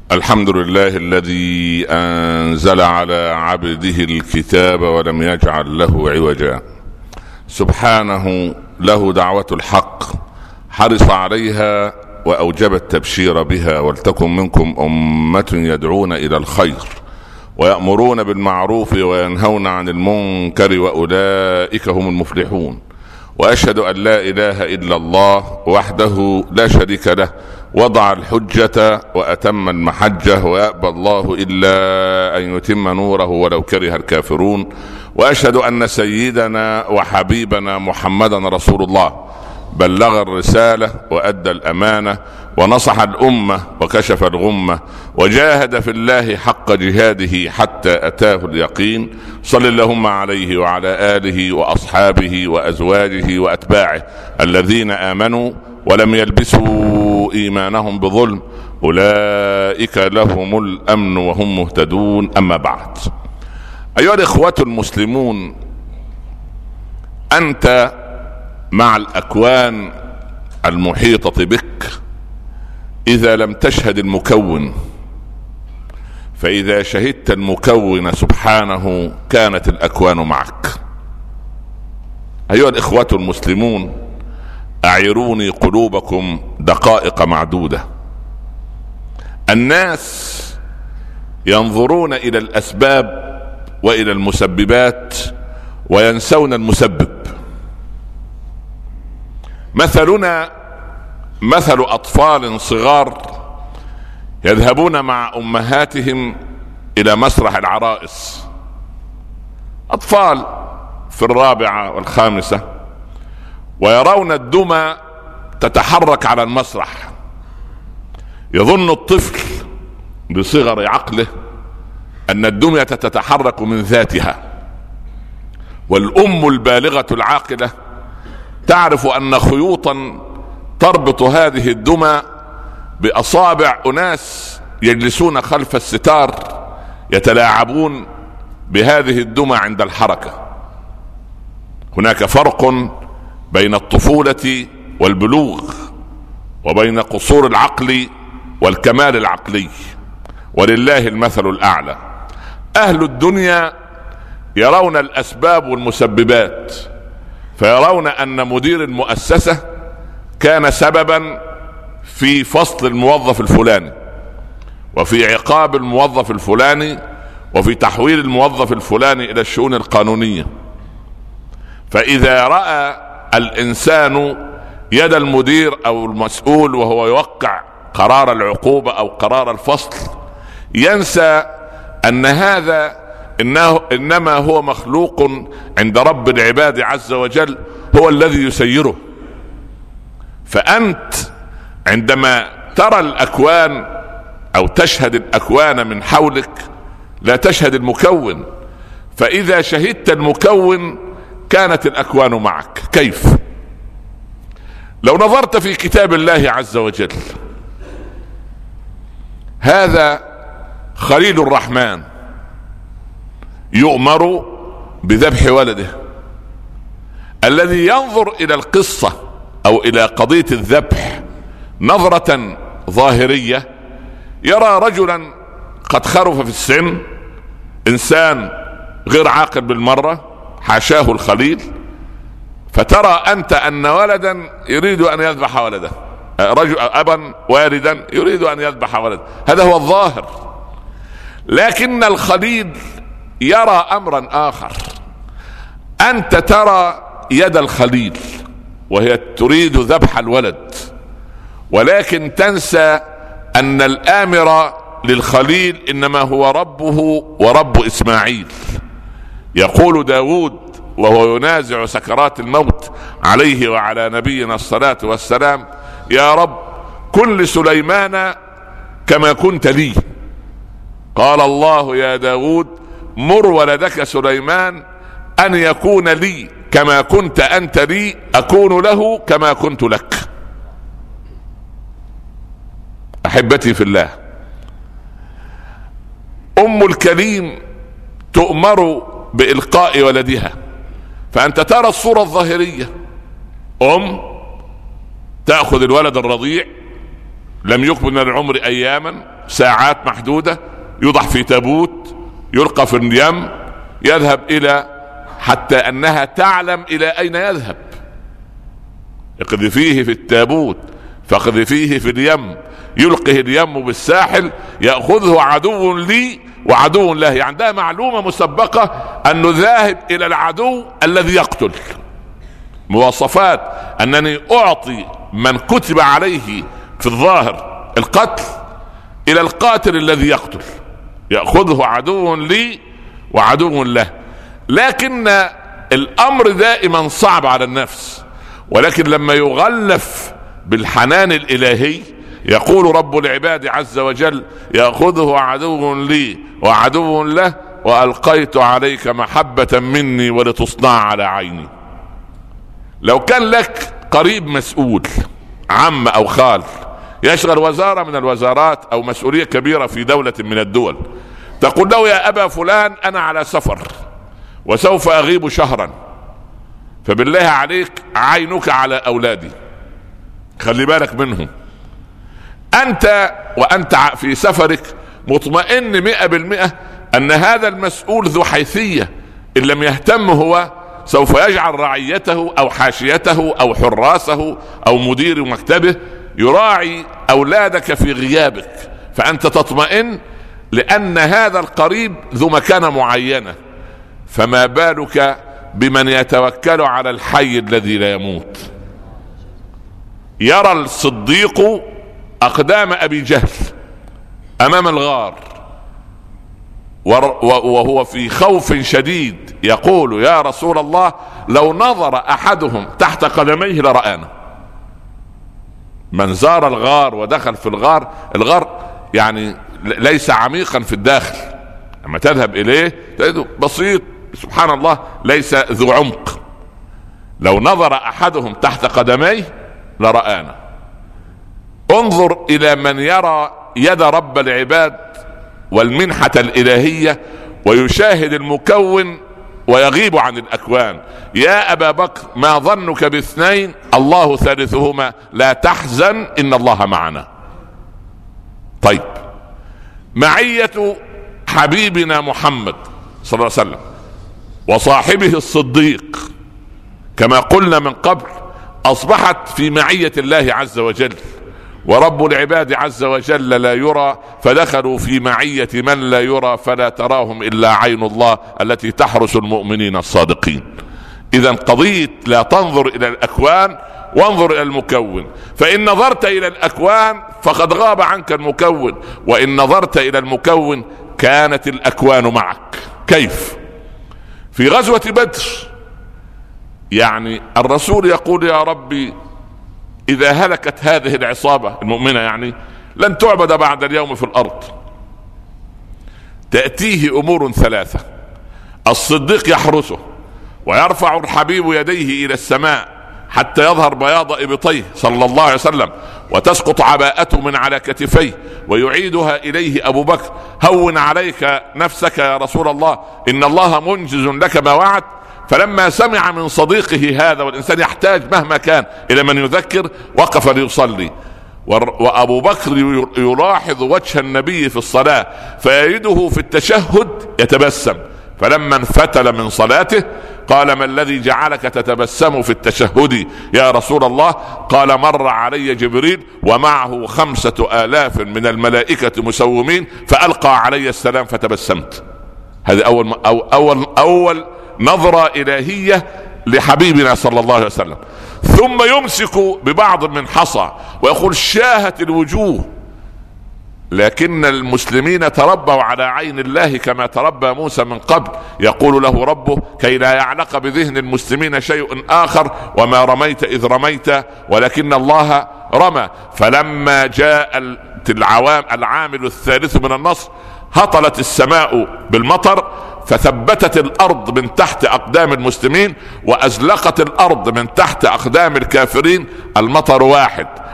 الحمد لله الذي أنزل على عبده الكتاب ولم يجعل له عوجا. سبحانه له دعوة الحق، حرص عليها وأوجب التبشير بها. ولتكن منكم أمة يدعون إلى الخير ويأمرون بالمعروف وينهون عن المنكر وأولئك هم المفلحون. وأشهد أن لا إله إلا الله وحده لا شريك له، وضع الحجة وأتم المحجة، ويأبى الله إلا أن يتم نوره ولو كره الكافرون. وأشهد أن سيدنا وحبيبنا محمدا رسول الله، بلغ الرسالة وأدى الأمانة ونصح الأمة وكشف الغمة وجاهد في الله حق جهاده حتى أتاه اليقين. صل اللهم عليه وعلى آله وأصحابه وأزواجه وأتباعه الذين آمنوا ولم يلبسوا إيمانهم بظلم، أولئك لهم الأمن وهم مهتدون. أما بعد، أيها الإخوة المسلمون، أنت مع الأكوان المحيطة بك إذا لم تشهد المكون، فإذا شهدت المكون سبحانه كانت الأكوان معك. أيها الإخوة المسلمون، أعيروني قلوبكم دقائق معدودة. الناس ينظرون إلى الأسباب وإلى المسببات وينسون المسبب. مثلنا مثل أطفال صغار يذهبون مع أمهاتهم إلى مسرح العرائس، أطفال في 4 و5، ويرون الدمى تتحرك على المسرح. يظن الطفل بصغر عقله أن الدمية تتحرك من ذاتها، والأم البالغة العاقلة تعرف أن خيوطا تربط هذه الدمى بأصابع أناس يجلسون خلف الستار يتلاعبون بهذه الدمى عند الحركة. هناك فرق بين الطفولة والبلوغ، وبين قصور العقل والكمال العقلي، ولله المثل الأعلى. أهل الدنيا يرون الأسباب والمسببات، فيرون أن مدير المؤسسة كان سببا في فصل الموظف الفلاني، وفي عقاب الموظف الفلاني، وفي تحويل الموظف الفلاني إلى الشؤون القانونية. فإذا رأى الإنسان يد المدير أو المسؤول وهو يوقع قرار العقوبة أو قرار الفصل، ينسى أن هذا إنما هو مخلوق عند رب العباد عز وجل، هو الذي يسيره. فأنت عندما ترى الأكوان أو تشهد الأكوان من حولك لا تشهد المكون، فإذا شهدت المكون كانت الأكوان معك. كيف؟ لو نظرت في كتاب الله عز وجل، هذا خليل الرحمن يؤمر بذبح ولده، الذي ينظر إلى القصة أو إلى قضية الذبح نظرة ظاهرية يرى رجلا قد خرف في السن، إنسان غير عاقل بالمرة، حاشاه الخليل، فترى أنت أن ولدا يريد أن يذبح ولده، رجل أبا والدا يريد أن يذبح ولده، هذا هو الظاهر. لكن الخليل يرى أمرا آخر. أنت ترى يد الخليل وهي تريد ذبح الولد، ولكن تنسى أن الآمر للخليل إنما هو ربه ورب إسماعيل. يقول داود وهو ينازع سكرات الموت عليه وعلى نبينا الصلاة والسلام: يا رب كن لسليمان كما كنت لي. قال الله: يا داود مر ولدك سليمان أن يكون لي كما كنت أنت لي، أكون له كما كنت لك. أحبتي في الله، أم الكريم تؤمر بإلقاء ولدها، فأنت ترى الصورة الظاهرية، تأخذ الولد الرضيع لم يكمل من العمر أياما، ساعات محدودة، يوضع في تابوت، يلقى في اليم، يذهب إلى حتى أنها تعلم إلى أين يذهب. اقذفيه في التابوت فاقذفيه في اليم، يلقه اليم بالساحل، يأخذه عدو لي وعدو له. يعني عندها معلومة مسبقة أنه ذاهب إلى العدو الذي يقتل. مواصفات أنني أعطي من كتب عليه في الظاهر القتل إلى القاتل الذي يقتل، يأخذه عدو لي وعدو له. لكن الأمر دائما صعب على النفس، ولكن لما يغلف بالحنان الإلهي يقول رب العباد عز وجل: يأخذه عدو لي وعدو له وألقيت عليك محبة مني ولتصنع على عيني. لو كان لك قريب مسؤول، عم أو خال، يشغل وزارة من الوزارات أو مسؤولية كبيرة في دولة من الدول، تقول له: يا أبا فلان أنا على سفر وسوف أغيب شهرا، فبالله عليك عينك على أولادي، خلي بالك منهم. أنت وأنت في سفرك مطمئن 100% أن هذا المسؤول ذو حيثية، إن لم يهتم هو سوف يجعل رعيته أو حاشيته أو حراسه أو مدير مكتبه يراعي أولادك في غيابك، فأنت تطمئن لأن هذا القريب ذو مكانة معينة. فما بالك بمن يتوكل على الحي الذي لا يموت؟ يرى الصديق أقدام أبي جهل أمام الغار وهو في خوف شديد، يقول: يا رسول الله لو نظر أحدهم تحت قدميه لرآنا. من زار الغار ودخل في الغار يعني ليس عميقا في الداخل، لما تذهب إليه تجده بسيط سبحان الله، ليس ذو عمق. لو نظر أحدهم تحت قدميه لرآنا. انظر إلى من يرى يد رب العباد والمنحة الإلهية ويشاهد المكون ويغيب عن الأكوان. يا أبا بكر ما ظنك باثنين الله ثالثهما لا تحزن إن الله معنا. طيب، معية حبيبنا محمد صلى الله عليه وسلم وصاحبه الصديق كما قلنا من قبل أصبحت في معية الله عز وجل، ورب العباد عز وجل لا يرى، فدخلوا في معية من لا يرى فلا تراهم إلا عين الله التي تحرس المؤمنين الصادقين. إذن قضية لا تنظر إلى الأكوان وانظر إلى المكون، فإن نظرت إلى الأكوان فقد غاب عنك المكون، وإن نظرت إلى المكون كانت الأكوان معك. كيف؟ في غزوة بدر يعني الرسول يقول: يا ربي إذا هلكت هذه العصابة المؤمنة يعني لن تعبد بعد اليوم في الأرض. تأتيه أمور ثلاثة: الصديق يحرسه ويرفع الحبيب يديه إلى السماء حتى يظهر بياض إبطيه صلى الله عليه وسلم، وتسقط عباءته من على كتفيه ويعيدها إليه أبو بكر: هون عليك نفسك يا رسول الله إن الله منجز لك ما وعد. فلما سمع من صديقه هذا، والإنسان يحتاج مهما كان إلى من يذكر، وقف ليصلي. وأبو بكر يلاحظ وجه النبي في الصلاة فيجده في التشهد يتبسم، فلما انفتل من صلاته قال: ما الذي جعلك تتبسم في التشهد يا رسول الله؟ قال: مر علي جبريل ومعه 5000 من الملائكة مسومين فألقى علي السلام فتبسمت. هذه أول نظرة إلهية لحبيبنا صلى الله عليه وسلم. ثم يمسك ببعض من حصى ويقول: شاهت الوجوه. لكن المسلمين تربوا على عين الله كما تربى موسى من قبل. يقول له ربه: كي لا يعلق بذهن المسلمين شيء آخر، وما رميت إذ رميت ولكن الله رمى. فلما جاء العامل الثالث من النصر هطلت السماء بالمطر، فثبتت الأرض من تحت أقدام المسلمين وأزلقت الأرض من تحت أقدام الكافرين. المطر واحد،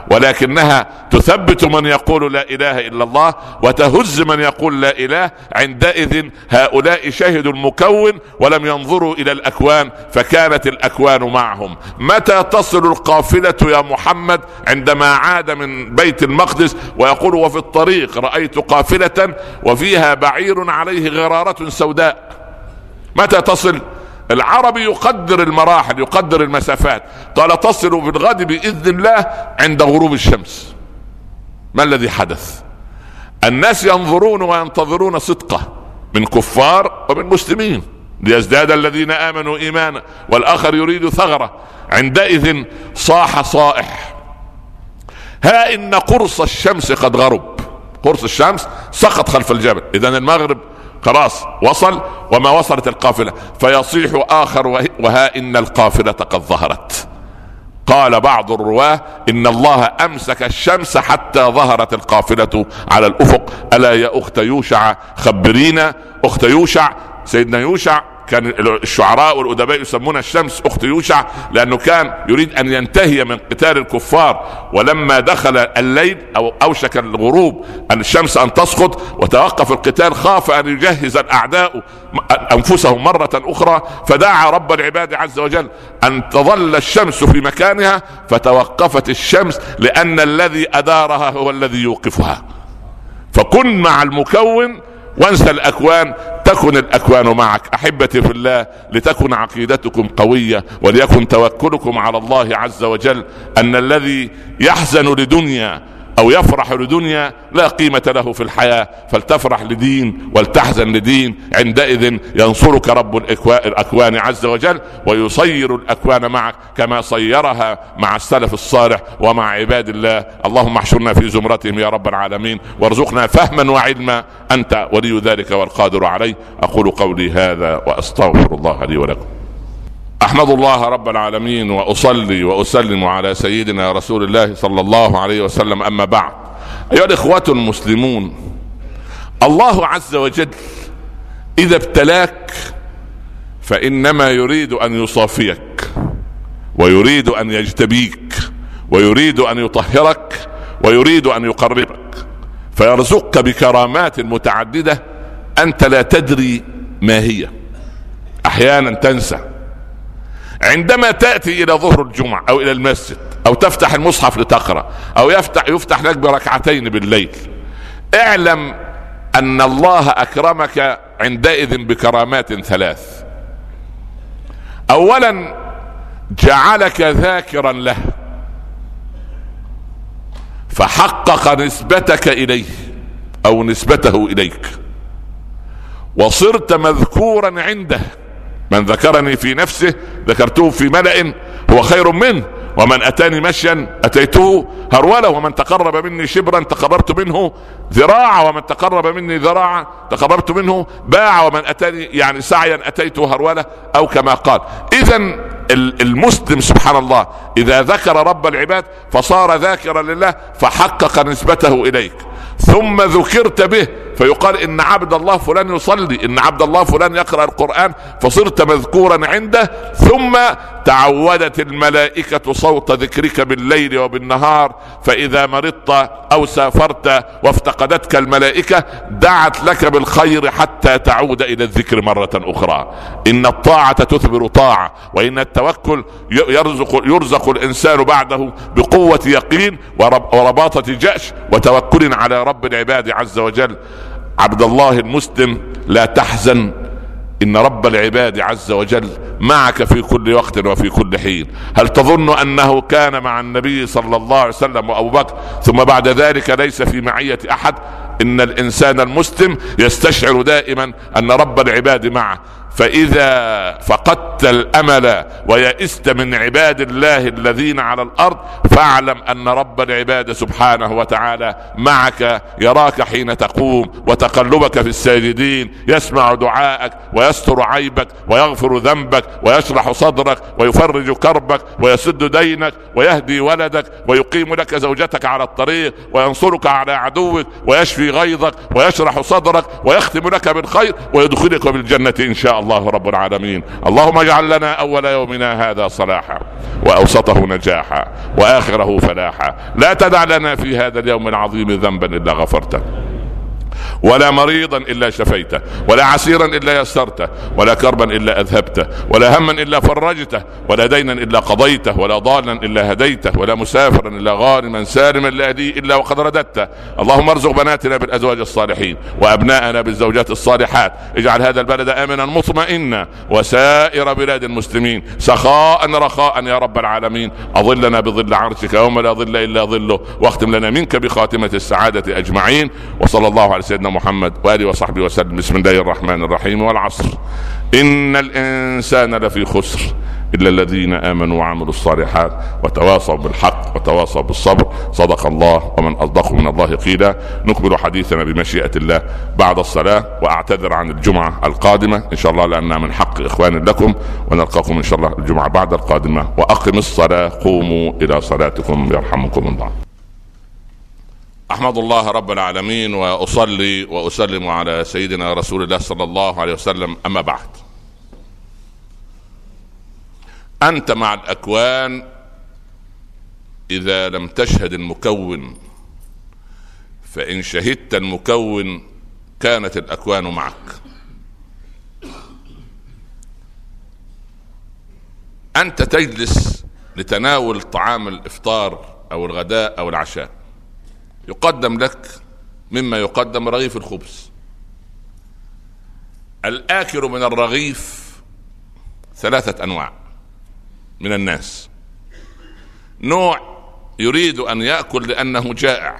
ولكنها تثبت من يقول لا إله إلا الله وتهز من يقول لا إله. عندئذ هؤلاء شهدوا المكون ولم ينظروا إلى الأكوان، فكانت الأكوان معهم. متى تصل القافلة يا محمد؟ عندما عاد من بيت المقدس ويقول وفي الطريق رأيت قافلة وفيها بعير عليه غرارة سوداء. متى تصل؟ العربي يقدر المراحل، يقدر المسافات. قال تصل بالغد بإذن الله عند غروب الشمس. ما الذي حدث؟ الناس ينظرون وينتظرون صدقه من كفار ومن مسلمين، ليزداد الذين آمنوا إيمانا والآخر يريد ثغرة. عندئذ صاح صائح: ها إن قرص الشمس قد غرب. قرص الشمس سقط خلف الجبل، إذن المغرب خلاص وصل وما وصلت القافلة. فيصيح آخر: وها إن القافلة قد ظهرت. قال بعض الرواه: إن الله أمسك الشمس حتى ظهرت القافلة على الأفق. ألا يا أخت يوشع خبرينا. أخت يوشع، سيدنا يوشع كان الشعراء والأدباء يسمون الشمس أخت يوشع، لأنه كان يريد أن ينتهي من قتال الكفار. ولما دخل الليل أو أوشك الغروب أن الشمس أن تسقط وتوقف القتال، خاف أن يجهز الأعداء أنفسهم مرة أخرى، فدعا رب العباد عز وجل أن تظل الشمس في مكانها، فتوقفت الشمس لأن الذي أدارها هو الذي يوقفها. فكن مع المكون وانسى الأكوان، تكن الأكوان معك. أحبتي في الله، لتكن عقيدتكم قوية وليكن توكلكم على الله عز وجل. أن الذي يحزن لدنيا أو يفرح لدنيا لا قيمة له في الحياة، فلتفرح لدين ولتحزن لدين. عندئذ ينصرك رب الأكوان عز وجل ويصير الأكوان معك كما صيرها مع السلف الصالح ومع عباد الله. اللهم احشرنا في زمرتهم يا رب العالمين، وارزقنا فهما وعلما، أنت ولي ذلك والقادر عليه. أقول قولي هذا وأستغفر الله لي ولكم. أحمد الله رب العالمين وأصلي وأسلم على سيدنا رسول الله صلى الله عليه وسلم. أما بعد، أيها الإخوة المسلمون، الله عز وجل إذا ابتلاك فإنما يريد أن يصافيك، ويريد أن يجتبيك، ويريد أن يطهرك، ويريد أن يقربك، فيرزقك بكرامات متعددة أنت لا تدري ما هي. أحيانا تنسى عندما تأتي إلى ظهر الجمعة أو إلى المسجد أو تفتح المصحف لتقرأ أو يفتح لك بركعتين بالليل، اعلم أن الله أكرمك عندئذ بكرامات ثلاث. أولا، جعلك ذاكرا له فحقق نسبتك إليه أو نسبته إليك، وصرت مذكورا عنده. من ذكرني في نفسه ذكرته في ملأ هو خير منه، ومن أتاني مشيا أتيته هرولا، ومن تقرب مني شبرا تقربت منه ذراعا، ومن تقرب مني ذراعا تقربت منه باعا، ومن أتاني يعني سعيا أتيته هرولا، أو كما قال. إذن المسلم سبحان الله إذا ذكر رب العباد فصار ذاكرا لله فحقق نسبته إليك. ثم ذكرت به فيقال إن عبد الله فلان يصلي، إن عبد الله فلان يقرأ القرآن، فصرت مذكورا عنده. ثم تعودت الملائكة صوت ذكرك بالليل وبالنهار، فإذا مرضت أو سافرت وافتقدتك الملائكة دعت لك بالخير حتى تعود إلى الذكر مرة أخرى. إن الطاعة تثمر طاعة، وإن التوكل يرزق الإنسان بعده بقوة يقين ورباطة جأش وتوكل على رب العباد عز وجل. عبد الله المسلم، لا تحزن، إن رب العباد عز وجل معك في كل وقت وفي كل حين. هل تظن أنه كان مع النبي صلى الله عليه وسلم وأبو بكر ثم بعد ذلك ليس في معية أحد؟ إن الإنسان المسلم يستشعر دائما أن رب العباد معه. فإذا فقدت الأمل ويئست من عباد الله الذين على الأرض فاعلم أن رب العباد سبحانه وتعالى معك، يراك حين تقوم وتقلبك في الساجدين، يسمع دعاءك ويستر عيبك ويغفر ذنبك ويشرح صدرك ويفرج كربك ويسد دينك ويهدي ولدك ويقيم لك زوجتك على الطريق وينصرك على عدوك ويشفي غيظك ويشرح صدرك ويختم لك بالخير ويدخلك بالجنة إن شاء الله. الله رب العالمين. اللهم اجعل لنا أول يومنا هذا صلاحا، وأوسطه نجاحا، وآخره فلاحا. لا تدع لنا في هذا اليوم العظيم ذنبا إلا غفرته، ولا مريضا إلا شفيته، ولا عسيرا إلا يسرته، ولا كربا إلا أذهبته، ولا هما إلا فرجته، ولا دينا إلا قضيته، ولا ضالا إلا هديته، ولا مسافرا إلا غانما سالما لا يهديه إلا وقد رددته. اللهم ارزق بناتنا بالأزواج الصالحين، وأبناءنا بالزوجات الصالحات. اجعل هذا البلد آمنا مطمئنا، وسائر بلاد المسلمين سخاء رخاء يا رب العالمين. أظلنا بظل عرشك يوم لا ظل إلا ظله، واختم لنا منك بخاتمة السعادة أجمعين. وصلى الله على سيدنا محمد وآله وصحبه وسلم. بسم الله الرحمن الرحيم. والعصر إن الإنسان لفي خسر إلا الذين آمنوا وعملوا الصالحات وتواصوا بالحق وتواصوا بالصبر. صدق الله، ومن أصدق من الله قيلا. نكمل حديثنا بمشيئة الله بعد الصلاة، وأعتذر عن الجمعة القادمة إن شاء الله لأنها من حق إخوان لكم، ونلقاكم إن شاء الله الجمعة بعد القادمة. وأقم الصلاة، قوموا إلى صلاتكم يرحمكم الله. أحمد الله رب العالمين، وأصلي وأسلم على سيدنا رسول الله صلى الله عليه وسلم. أما بعد، أنت مع الأكوان إذا لم تشهد المكون، فإن شهدت المكون كانت الأكوان معك. أنت تجلس لتناول طعام الإفطار أو الغداء أو العشاء، يقدم لك مما يقدم رغيف الخبز. الآكل من الرغيف 3 أنواع من الناس. نوع يريد أن يأكل لأنه جائع،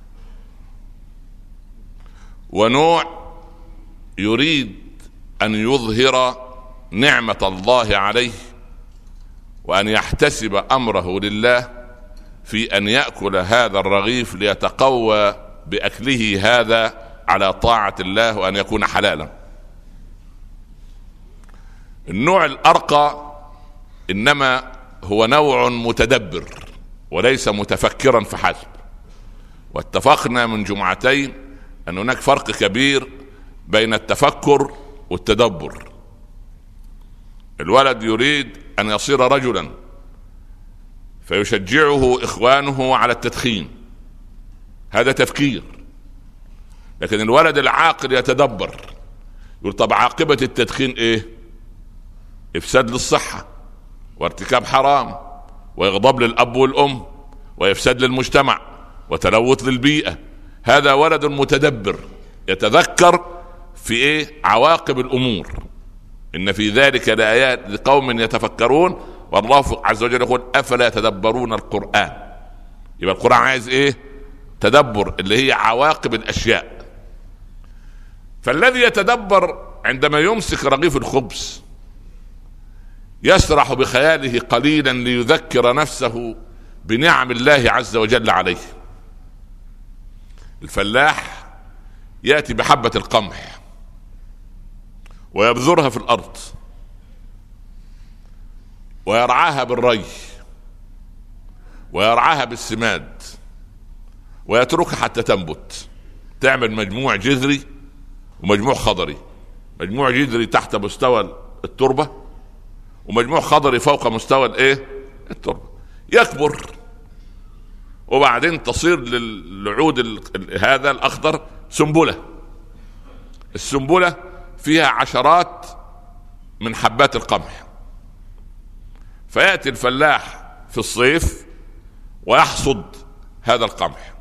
ونوع يريد أن يظهر نعمة الله عليه وأن يحتسب أمره لله في أن يأكل هذا الرغيف ليتقوى بأكله هذا على طاعة الله وأن يكون حلالا. النوع الأرقى إنما هو نوع متدبر وليس متفكرا فحسب. واتفقنا من جمعتين أن هناك فرق كبير بين التفكر والتدبر. الولد يريد أن يصير رجلا فيشجعه إخوانه على التدخين، هذا تفكير. لكن الولد العاقل يتدبر، يقول طب عاقبة التدخين إيه؟ إفساد للصحة، وارتكاب حرام، وإغضاب للأب والأم، وإفساد للمجتمع، وتلوث للبيئة. هذا ولد متدبر يتذكر في إيه؟ عواقب الأمور. إن في ذلك لآيات لقوم يتفكرون. والله عز وجل يقول أفلا يتدبرون القرآن. يبقى القرآن عايز إيه؟ تدبر، اللي هي عواقب الأشياء. فالذي يتدبر عندما يمسك رغيف الخبز يسرح بخياله قليلا ليذكر نفسه بنعم الله عز وجل عليه. الفلاح يأتي بحبة القمح ويبذرها في الأرض ويرعاها بالري ويرعاها بالسماد ويتركها حتى تنبت، تعمل مجموع جذري ومجموع خضري. مجموع جذري تحت مستوى التربة، ومجموع خضري فوق مستوى الايه؟ التربة. يكبر وبعدين تصير للعود هذا الأخضر سنبلة. السنبلة فيها عشرات من حبات القمح. فيأتي الفلاح في الصيف ويحصد هذا القمح،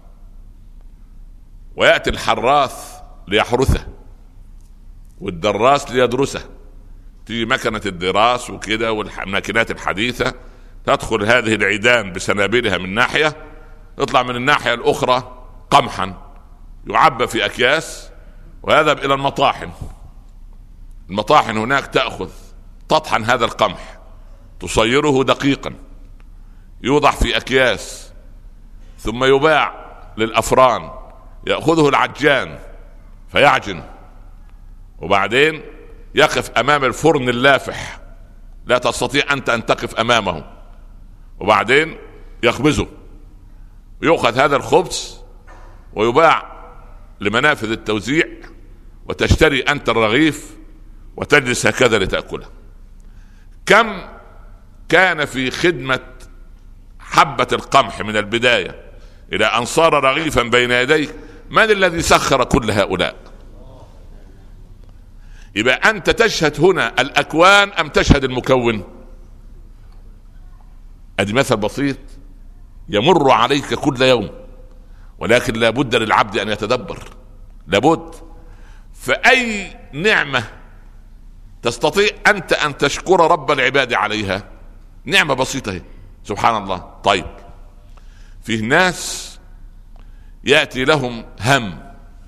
ويأتي الحراث ليحرثه، والدراس ليدرسه. تيجي مكنة الدراس وكده والماكينات الحديثة، تدخل هذه العيدان بسنابلها من ناحية، يطلع من الناحية الأخرى قمحا يعبى في أكياس ويذهب إلى المطاحن. المطاحن هناك تأخذ تطحن هذا القمح، تصيره دقيقا، يوضع في أكياس، ثم يباع للأفران، يأخذه العجان فيعجن، وبعدين يقف أمام الفرن اللافح، لا تستطيع أنت أن تقف أمامه، وبعدين يخبزه. يؤخذ هذا الخبز ويباع لمنافذ التوزيع، وتشتري أنت الرغيف وتجلس هكذا لتأكله. كم كان في خدمة حبة القمح من البداية إلى أن صار رغيفا بين يديك؟ من الذي سخر كل هؤلاء؟ يبقى أنت تشهد هنا الأكوان أم تشهد المكون؟ أدي مثل بسيط يمر عليك كل يوم، ولكن لابد للعبد أن يتدبر، لابد. فأي نعمة تستطيع أنت أن تشكر رب العباد عليها؟ نعمة بسيطة هي، سبحان الله. طيب، فيه ناس يأتي لهم هم،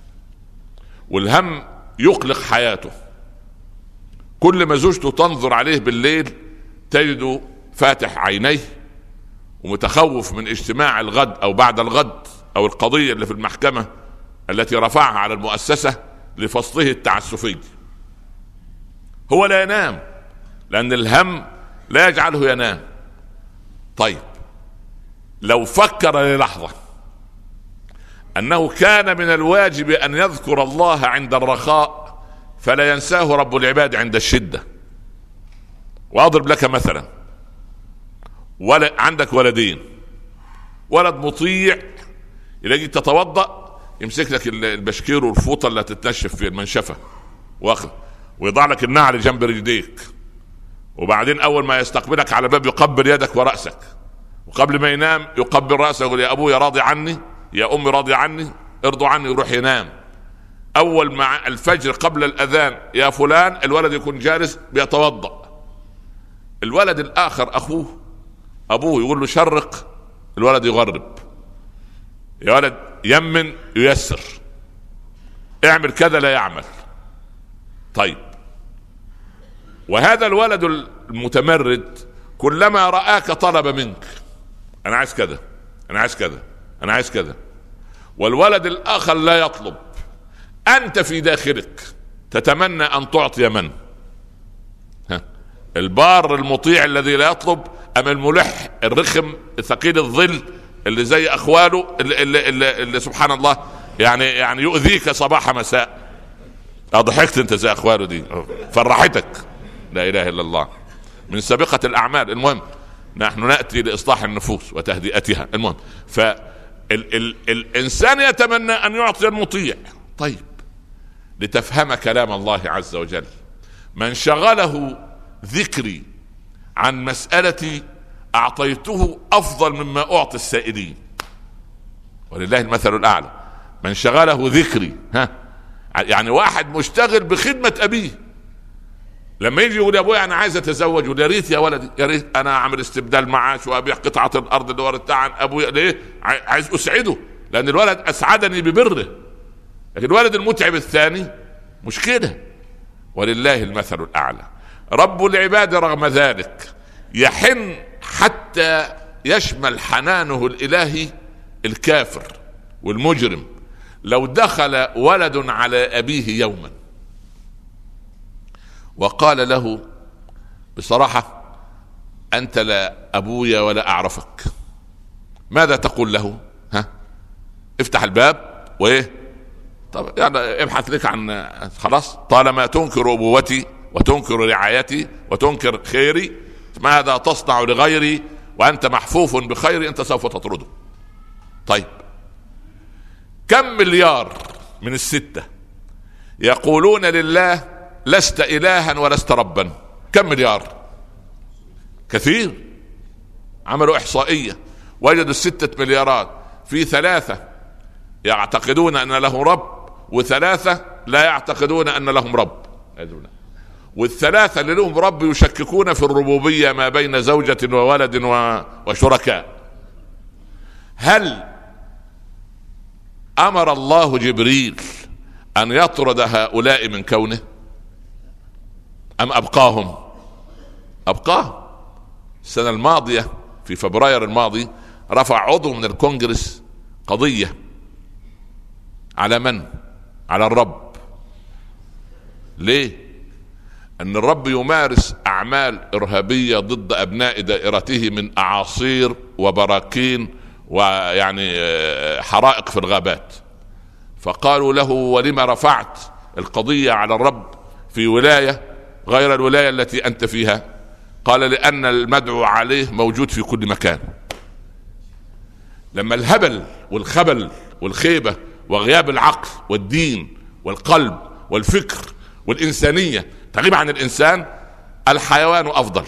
والهم يقلق حياته. كل ما زوجته تنظر عليه بالليل تجده فاتح عينيه ومتخوف من اجتماع الغد أو بعد الغد أو القضية اللي في المحكمة التي رفعها على المؤسسة لفصله التعسفي. هو لا ينام لأن الهم لا يجعله ينام. طيب، لو فكر للحظة أنه كان من الواجب أن يذكر الله عند الرخاء فلا ينساه رب العباد عند الشدة. وأضرب لك مثلا، عندك ولدين، ولد مطيع يلاقي تتوضأ يمسك لك البشكير والفوطة اللي تتنشف في المنشفة ويضع لك النعل جنب رجليك، وبعدين أول ما يستقبلك على الباب يقبل يدك ورأسك، وقبل ما ينام يقبل رأسه يقول يا أبويا راضي عني، يا أمي راضي عني، ارضوا عني، يروح ينام. أول مع الفجر قبل الأذان يا فلان، الولد يكون جالس بيتوضأ. الولد الآخر أبوه يقول له شرق، الولد يغرب. يا ولد يمن ييسر، اعمل كذا لا يعمل. طيب، وهذا الولد المتمرد كلما رآك طلب منك أنا عايز كذا، أنا عايز كذا، أنا عايز كذا. والولد الآخر لا يطلب. أنت في داخلك تتمنى أن تعطي من؟ البار المطيع الذي لا يطلب، أم الملح الرخم ثقيل الظل اللي زي أخواله اللي سبحان الله يعني يؤذيك صباح مساء؟ ضحكت انت زي أخواله دي، فرحتك، لا إله إلا الله، من سابقة الأعمال. المهم نحن نأتي لإصلاح النفوس وتهدئتها. المهم، فالإنسان يتمنى أن يعطي المطيع. طيب، لتفهم كلام الله عز وجل، من شغله ذكري عن مسألتي أعطيته أفضل مما أعطي السائلين، ولله المثل الأعلى. من شغله ذكري، يعني واحد مشتغل بخدمة أبيه، لما يجي يقول يا أبويا أنا عايز أتزوج، يا ريت يا ولدي، يا ريت أنا أعمل استبدال معاش وأبيع قطعة الأرض اللي ورثتها عن أبويا. ليه؟ عايز أسعده، لأن الولد أسعدني ببره. لكن الولد المتعب الثاني مشكلة. ولله المثل الأعلى. رب العباد رغم ذلك يحن حتى يشمل حنانه الإلهي الكافر والمجرم. لو دخل ولد على أبيه يوما وقال له بصراحة أنت لا أبويا ولا أعرفك، ماذا تقول له؟ افتح الباب وإيه؟ طب يعني ابحث لك عن، خلاص، طالما تنكر أبوتي وتنكر رعايتي وتنكر خيري، ماذا تصنع لغيري وأنت محفوف بخيري؟ أنت سوف تطرده. طيب، كم مليار من الستة يقولون لله لست إلها ولست ربا؟ كم مليار؟ كثير. عملوا إحصائية وجدوا 6 مليارات، في 3 يعتقدون أن لهم رب، و3 لا يعتقدون أن لهم رب، وال3 اللي لهم رب يشككون في الربوبية ما بين زوجة وولد وشركاء. هل أمر الله جبريل أن يطرد هؤلاء من كونه أم أبقاهم؟ أبقاهم. السنة الماضية في فبراير الماضي رفع عضو من الكونغرس قضية على من؟ على الرب. ليه؟ أن الرب يمارس أعمال إرهابية ضد أبناء دائرته من أعاصير وبراكين ويعني حرائق في الغابات. فقالوا له ولما رفعت القضية على الرب في ولاية غير الولاية التي أنت فيها؟ قال لأن المدعو عليه موجود في كل مكان. لما الهبل والخبل والخيبة وغياب العقل والدين والقلب والفكر والإنسانية تغيب عن الإنسان، الحيوان أفضل.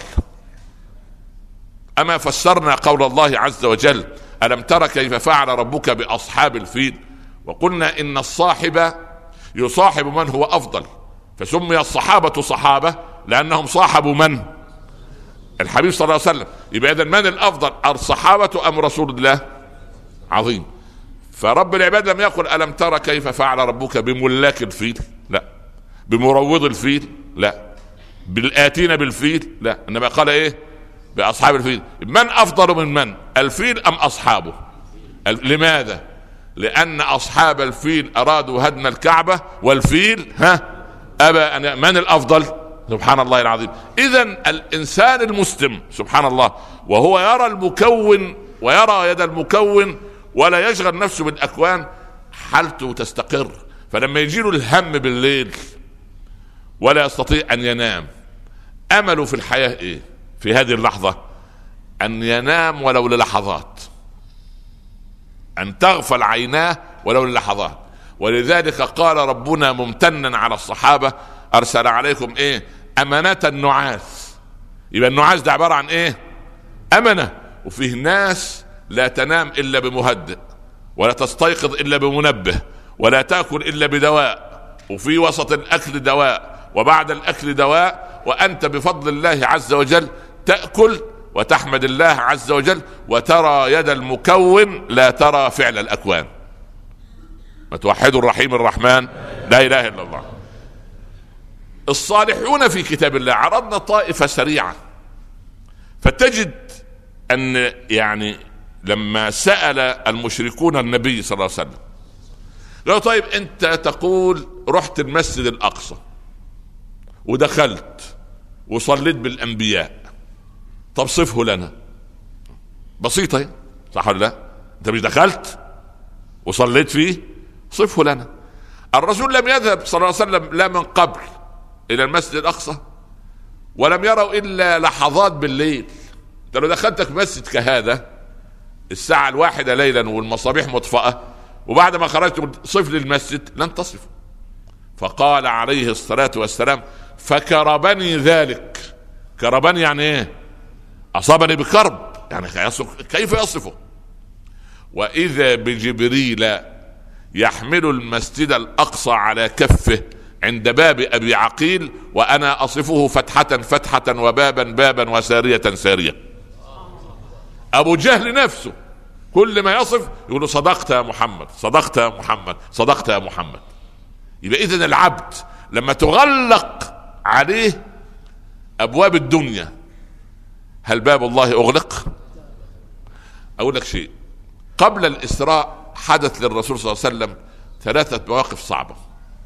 أما فسرنا قول الله عز وجل: ألم تر كيف فعل ربك بأصحاب الفيل؟ وقلنا إن الصاحب يصاحب من هو أفضل، فسمي الصحابة صحابة لأنهم صاحبوا من؟ الحبيب صلى الله عليه وسلم. يبقى إذن من الأفضل، الصحابة أم رسول الله؟ عظيم. فرب العباد لم يقل ألم ترى كيف فعل ربك بملاك الفيل، لا. بمروض الفيل، لا. بالآتين بالفيل، لا. إنما قال إيه؟ بأصحاب الفيل. من أفضل من الفيل أم أصحابه؟ لماذا؟ لأن أصحاب الفيل أرادوا هدم الكعبة والفيل أبى أن. من الأفضل؟ سبحان الله العظيم. إذن الإنسان المسلم سبحان الله وهو يرى المكون ويرى يد المكون ولا يشغل نفسه بالأكوان، حالته تستقر. فلما يجيله الهم بالليل ولا يستطيع أن ينام، أمله في الحياة إيه في هذه اللحظة؟ أن ينام ولو للحظات، أن تغفل عيناه ولو للحظات. ولذلك قال ربنا ممتنا على الصحابة: أرسل عليكم إيه؟ أمانة النعاس. يبقى النعاس ده عبارة عن إيه؟ أمنة. وفيه ناس لا تنام إلا بمهدئ، ولا تستيقظ إلا بمنبه، ولا تأكل إلا بدواء، وفي وسط الأكل دواء، وبعد الأكل دواء، وأنت بفضل الله عز وجل تأكل وتحمد الله عز وجل وترى يد المكون لا ترى فعل الأكوان. وتوحدوا الرحيم الرحمن لا إله إلا الله. الصالحون في كتاب الله، عرضنا طائفة سريعة، فتجد أن يعني لما سأل المشركون النبي صلى الله عليه وسلم قالوا: طيب أنت تقول رحت المسجد الأقصى ودخلت وصليت بالأنبياء، طب صفه لنا. بسيطة، صح ولا لا؟ أنت مش دخلت وصليت فيه، صفه لنا. الرسول لم يذهب صلى الله عليه وسلم لا من قبل إلى المسجد الأقصى، ولم يروا إلا لحظات بالليل. أنت لو دخلتك مسجد كهذا الساعة 1 ليلا والمصابيح مطفأة، وبعد ما خرجت صف للمسجد، لن تصفه. فقال عليه الصلاة والسلام: فكربني ذلك. كربني يعني ايه؟ أصابني بكرب، يعني كيف يصفه؟ وإذا بجبريل يحمل المسجد الأقصى على كفه عند باب أبي عقيل، وأنا أصفه فتحة فتحة وبابا بابا وسارية سارية. أبو جهل نفسه كل ما يصف يقول: صدقت يا محمد، صدقت يا محمد، صدقت يا محمد. يبقى إذن العبد لما تغلق عليه أبواب الدنيا، هل باب الله أغلق؟ أقول لك شيء، قبل الإسراء حدث للرسول صلى الله عليه وسلم 3 مواقف صعبة.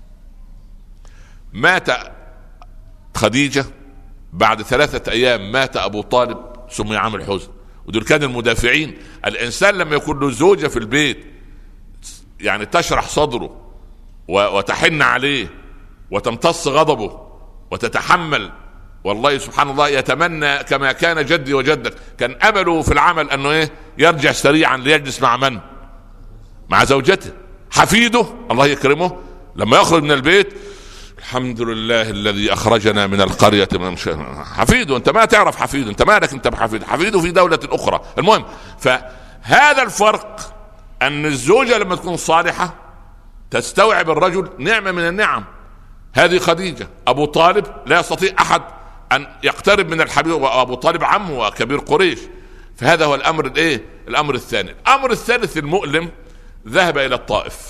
مات خديجة، بعد 3 أيام مات أبو طالب، سمي عام الحزن، ودول كانوا المدافعين. الإنسان لما يكون له زوجة في البيت يعني تشرح صدره وتحن عليه وتمتص غضبه وتتحمل، والله سبحان الله يتمنى كما كان جدي وجدك، كان أمله في العمل أنه إيه؟ يرجع سريعا ليجلس مع من؟ مع زوجته. حفيده الله يكرمه لما يخرج من البيت: الحمد لله الذي أخرجنا من القرية من حفيده. أنت ما تعرف حفيده، أنت مالك أنت بحفيده؟ حفيده في دولة أخرى. المهم، فهذا الفرق، أن الزوجة لما تكون صالحة تستوعب الرجل نعمة من النعم. هذه خديجة. أبو طالب لا يستطيع أحد أن يقترب من الحبيب، وأبو طالب عمه وكبير قريش. فهذا هو الأمر الإيه؟ الأمر الثاني. الأمر الثالث المؤلم: ذهب إلى الطائف،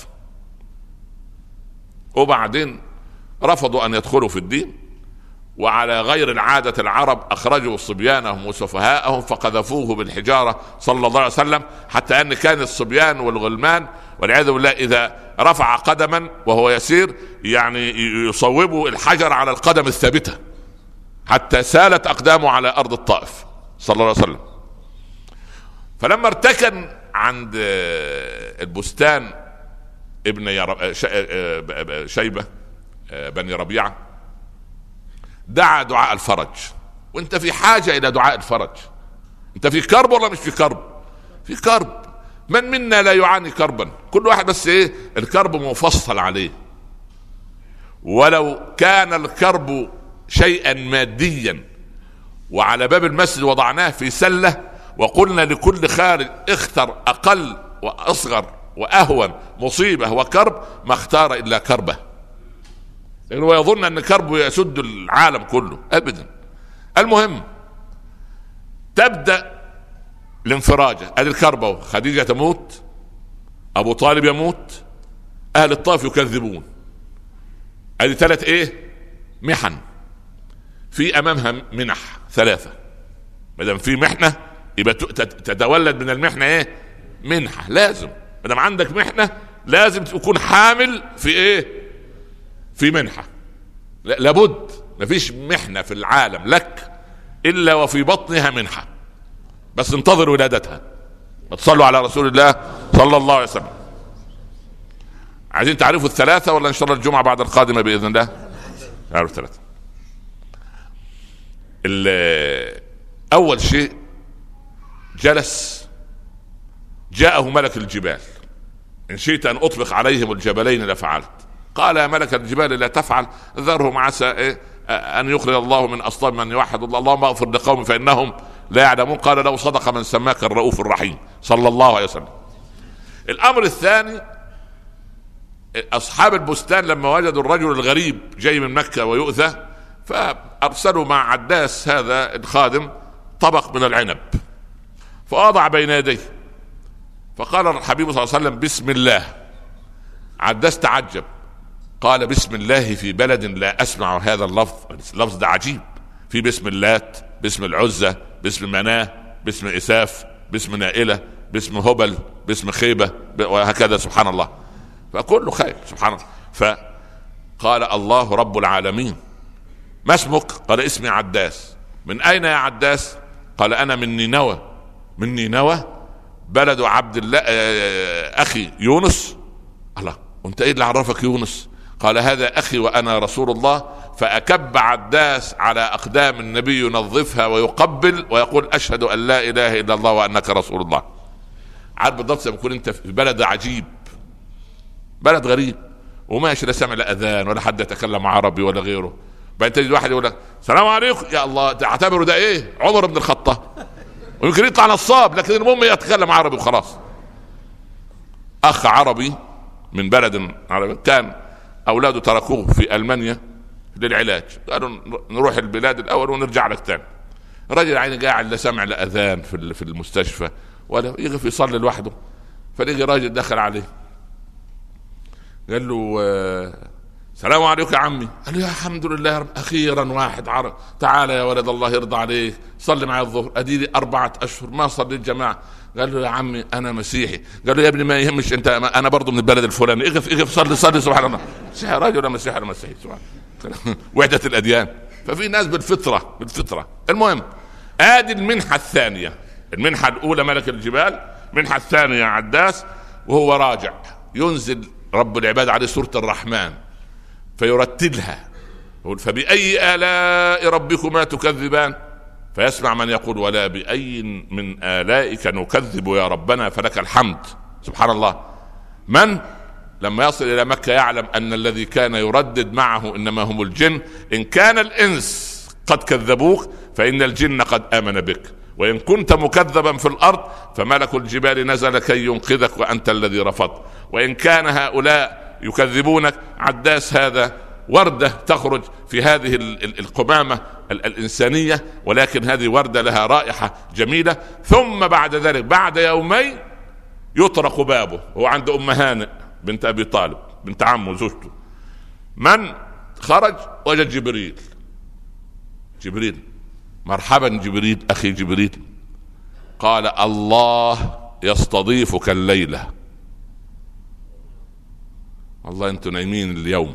وبعدين رفضوا أن يدخلوا في الدين، وعلى غير العادة العرب أخرجوا صبيانهم وسفهاءهم فقذفوه بالحجارة صلى الله عليه وسلم، حتى أن كان الصبيان والغلمان والعياذ بالله إذا رفع قدما وهو يسير يعني يصوبوا الحجر على القدم الثابتة حتى سالت أقدامه على أرض الطائف صلى الله عليه وسلم. فلما ارتكن عند البستان ابن شيبة بني ربيعة، دعا دعاء الفرج، وانت في حاجة الى دعاء الفرج. انت في كرب ولا مش في كرب؟ في كرب. من منا لا يعاني كربا؟ كل واحد بس ايه الكرب مفصل عليه. ولو كان الكرب شيئا ماديا وعلى باب المسجد وضعناه في سلة وقلنا لكل خارج اختر اقل واصغر واهون مصيبة وكرب، ما اختار الا كربه، لانه هو يظن ان كربه يسد العالم كله. ابدا. المهم تبدأ الانفراجة. ادي الكربة، خديجة تموت، ابو طالب يموت، اهل الطائف يكذبون. ادي 3 ايه محن. في امامها منح 3. ما دام في محنة يبقى تتولد من المحنة ايه منحة. لازم ما دام عندك محنة لازم تكون حامل في ايه في منحة. لابد. ما فيش محنة في العالم لك الا وفي بطنها منحة، بس انتظر ولادتها. تصلوا على رسول الله صلى الله عليه وسلم. عايزين تعرفوا ال3 ولا ان شاء الله الجمعة بعد القادمة بإذن الله تعرفوا 3. اول شيء جلس، جاءه ملك الجبال، ان شئت ان اطبق عليهم الجبلين لفعلت. قال يا ملك الجبال لا تفعل، ذرهم عسى ان يخرج الله من اصلاب من يوحد الله، اللهم اغفر لقوم فانهم لا يعلمون. قال له صدق من سماك الرؤوف الرحيم صلى الله عليه وسلم. الامر الثاني، اصحاب البستان لما وجدوا الرجل الغريب جاي من مكة ويؤذى، فارسلوا مع عداس هذا الخادم طبق من العنب، فوضع بين يديه، فقال الحبيب صلى الله عليه وسلم بسم الله. عداس تعجب، قال بسم الله في بلد لا اسمع هذا اللفظ. اللفظ ده عجيب، في باسم اللات، باسم العزة، باسم مناه، باسم إساف، باسم نائلة، باسم هبل، باسم خيبة، وهكذا. سبحان الله. فكله خير سبحان الله. فقال الله رب العالمين ما اسمك؟ قال اسمي عداس. من أين يا عداس؟ قال أنا من نينوى. من نينوى بلد عبد الله أخي يونس. الله، وانت ايه اللي عرفك يونس؟ قال هذا أخي وأنا رسول الله. فأكب عداس على أقدام النبي ينظفها ويقبل ويقول أشهد أن لا إله إلا الله وأنك رسول الله. عارف بالضبط لما تكون أنت في بلد عجيب، بلد غريب، وماشي لا سمع لا أذان ولا حد يتكلم عربي ولا غيره، بعدين تجد واحد يقول لك السلام عليكم، يا الله تعتبره ده إيه عمر بن الخطاب، ويمكن يطلع نصاب لكن المهم يتكلم عربي وخلاص. أخ عربي من بلد عربي كان أولاده تركوه في ألمانيا للعلاج، قالوا نروح البلاد الأول ونرجع لك تاني. الرجل عيني قاعد لا سمع لا أذان في المستشفى ولا يقف يصلي لوحده. فلقي راجل دخل عليه قال له السلام عليكم يا عمي. قال له يا الحمد لله أخيرا واحد عرب، تعال يا ولد الله يرضى عليك صلي معي الظهر، أديلي 4 أشهر ما صليت جماعة. قال له يا عمي أنا مسيحي. قال له يا ابني ما يهمش أنت، أنا برضو من البلد الفلاني، اقف صلي سبحان الله. مسيحي راجل ولا مسيحي ولا مسيحي سبحان وحدة الأديان. ففي ناس بالفطرة. المهم آدي المنحة الثانية. المنحة الأولى ملك الجبال، المنحة الثانية عداس وهو راجع ينزل رب العباد عليه سورة الرحمن فيرتلها، فبأي آلاء ربكما تكذبان، فيسمع من يقول ولا بأي من آلائك نكذب يا ربنا فلك الحمد. سبحان الله. من لما يصل إلى مكة يعلم أن الذي كان يردد معه إنما هم الجن. إن كان الإنس قد كذبوك فإن الجن قد آمن بك، وإن كنت مكذبا في الأرض فملك الجبال نزل كي ينقذك وأنت الذي رفضت. وإن كان هؤلاء يكذبونك، عداس هذا وردة تخرج في هذه القمامة الإنسانية، ولكن هذه وردة لها رائحة جميلة. ثم بعد ذلك بعد يومين يطرق بابه، هو عند أم هانئ بنت أبي طالب بنت عمه زوجته. من خرج؟ وجد جبريل. مرحبا جبريل أخي جبريل. قال الله يستضيفك الليلة. والله انتوا نايمين اليوم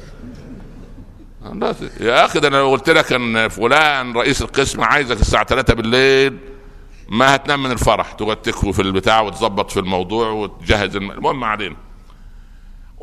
يا أخي، ده أنا قلت لك أن فلان رئيس القسم عايزك الساعة 3 بالليل ما هتنام من الفرح، تقعد تكوي في البتاع وتظبط في الموضوع وتجهز المهم علينا.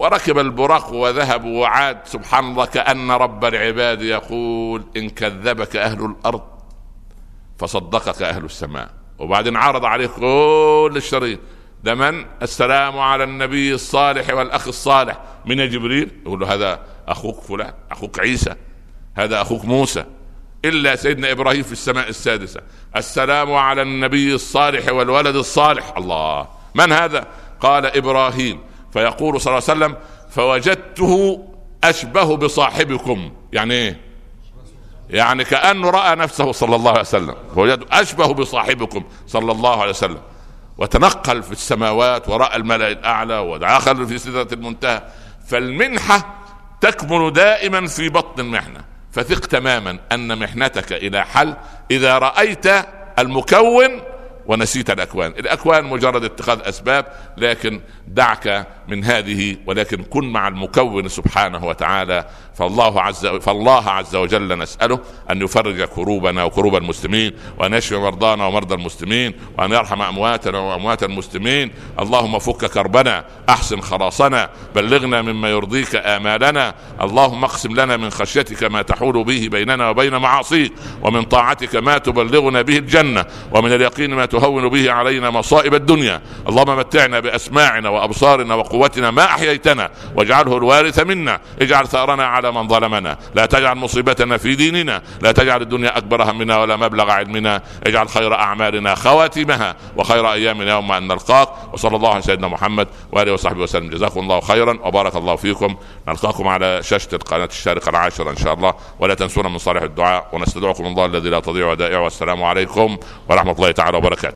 وركب البراق وذهب وعاد. سبحان الله، كأن رب العباد يقول إن كذبك أهل الأرض فصدقك أهل السماء. وبعدين عرض عليه كل الشريط ده. من؟ السلام على النبي الصالح والأخ الصالح. من جبريل؟ يقول له هذا أخوك فلان، أخوك عيسى، هذا أخوك موسى. إلا سيدنا إبراهيم في السماء السادسة، السلام على النبي الصالح والولد الصالح. الله، من هذا؟ قال إبراهيم. فيقول صلى الله عليه وسلم فوجدته أشبه بصاحبكم. يعني إيه؟ يعني كأنه رأى نفسه صلى الله عليه وسلم، فوجدته أشبه بصاحبكم صلى الله عليه وسلم. وتنقل في السماوات ورأى الملأ الأعلى ودخل في سدرة المنتهى. فالمنحة تكمن دائما في بطن المحنة، فثق تماما أن محنتك إلى حل إذا رأيت المكون ونسيت الأكوان. الأكوان مجرد اتخاذ أسباب، لكن دعك من هذه، ولكن كن مع المكون سبحانه وتعالى. فالله عز وجل نسأله أن يفرج كروبنا وكروب المسلمين، وأن يشفي مرضانا ومرضى المسلمين، وأن يرحم أمواتنا وأموات المسلمين. اللهم فك كربنا، أحسن خلاصنا، بلغنا مما يرضيك آمالنا. اللهم اقسم لنا من خشيتك ما تحول به بيننا وبين معاصيك، ومن طاعتك ما تبلغنا به الجنة، ومن اليقين ما تهون به علينا مصائب الدنيا. اللهم متعنا بأسماعنا وأبصارنا وقوتنا ما أحييتنا، واجعله الوارث منا. اجعل ثأرنا على من ظلمنا، لا تجعل مصيبتنا في ديننا، لا تجعل الدنيا أكبر همنا ولا مبلغ علمنا. اجعل خير أعمالنا خواتمها، وخير أيامنا يوم أن نلقاك. وصلى الله على سيدنا محمد وآله وصحبه وسلم. جزاكم الله خيرا وبارك الله فيكم. نلقاكم على شاشة قناة الشارقة العاشرة إن شاء الله، ولا تنسونا من صالح الدعاء، ونستدعوكم الله الذي لا تضيع ودائعه. والسلام عليكم ورحمة الله تعالى وبركاته.